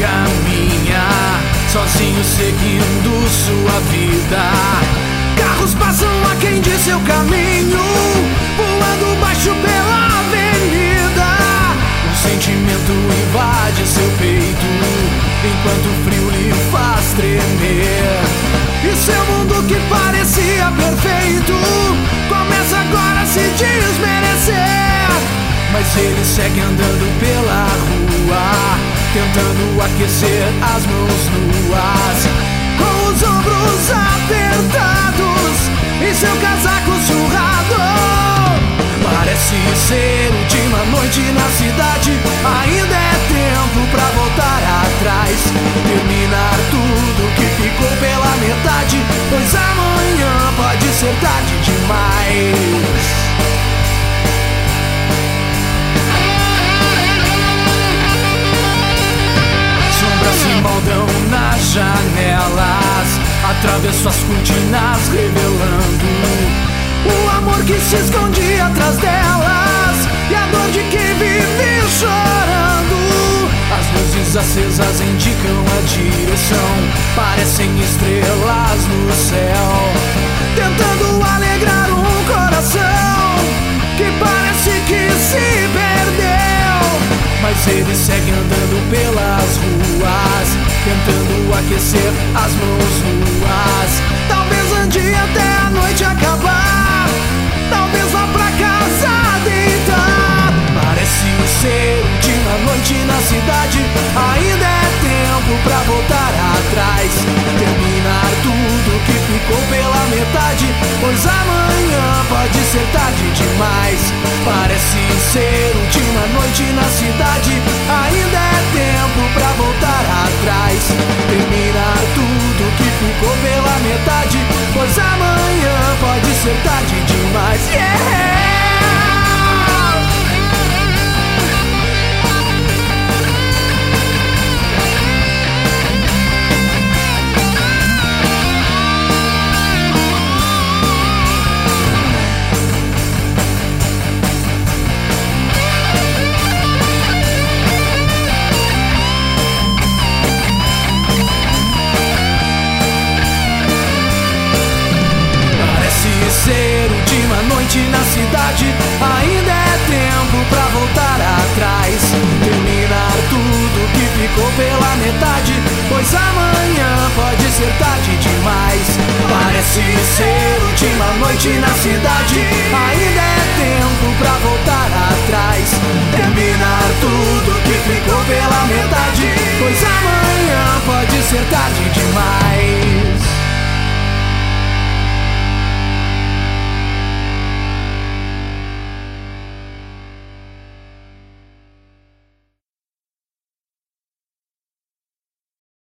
caminha sozinho seguindo sua vida. Carros passam a quem diz seu caminho, voando baixo pela avenida. Um sentimento invade seu peito, enquanto o frio lhe faz tremer. E seu mundo que parecia perfeito começa agora a se desmerecer. Mas ele segue andando pela rua, tentando aquecer as mãos nuas, com os ombros apertados e seu casaco surrado. Parece ser última noite na cidade, ainda é tempo pra voltar atrás, terminar tudo que ficou pela metade, pois amanhã pode ser tarde demais. Sombras se moldam nas janelas, atravesso as cortinas revelando o amor que se esconde atrás delas e a dor de quem vive chorando. As luzes acesas indicam a direção, parecem estrelas no céu, tentando alegrar um coração que parece que se perdeu. Mas ele segue andando pelas ruas, tentando aquecer as mãos nuas. Talvez ande até a noite acabar, talvez vá pra casa deitar. Parece ser última noite na cidade, ainda é tempo pra voltar atrás, terminar tudo que ficou pela metade, pois amanhã pode ser tarde demais. Parece ser última noite na cidade, ainda é tempo pra voltar atrás, terminar tudo que ficou pela metade, pois amanhã pode ser tarde demais. Yeah! Ser última noite na cidade, ainda é tempo pra voltar atrás, terminar tudo que ficou pela metade, pois amanhã pode ser tarde demais. Parece ser última noite na cidade, ainda é tempo pra voltar atrás, terminar tudo que ficou pela metade, pois amanhã pode ser tarde demais.